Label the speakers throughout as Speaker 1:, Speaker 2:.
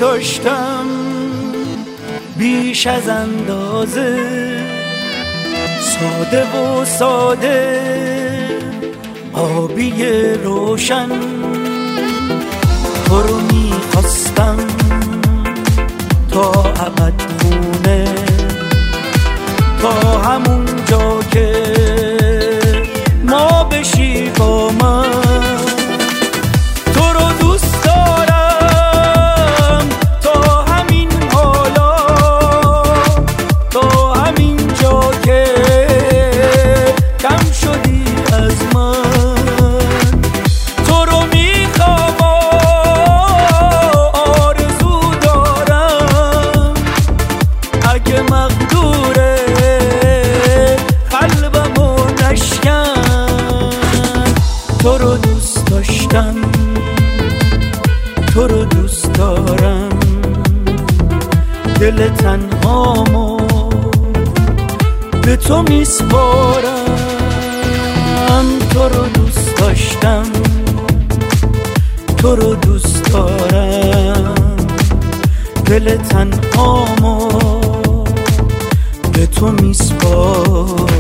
Speaker 1: داشتم بیش از اندازه، ساده و ساده آبی روشن. تو رو میخواستم تا ابد خونه، تا همون جا که ما بشی با من. تو رو دوست دارم تا همین حالا، تا همین جا که کم شدی از من. تو رو میخوام آرزو دارم، اگه مقدوره قلبمو نشکن. تو رو دوست داشتم، تو رو دوست دارم، دل تنهامو به تو میسپارم. تو رو دوست داشتم، تو رو دوست دارم، دل تنهامو به تو میسپارم.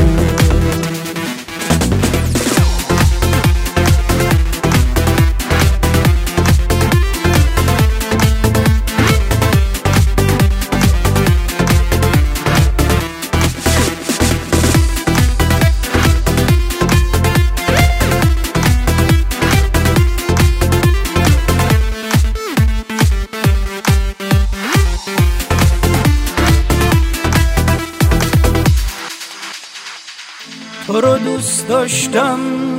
Speaker 1: تو رو دوست داشتم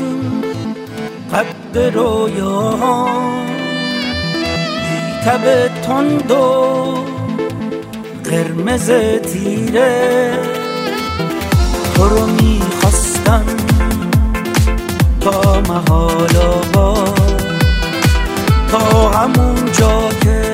Speaker 1: قد رویاهام، بی تب تند و قرمز تیره. تو رو میخواستم تا محال آباد، تا همون جا که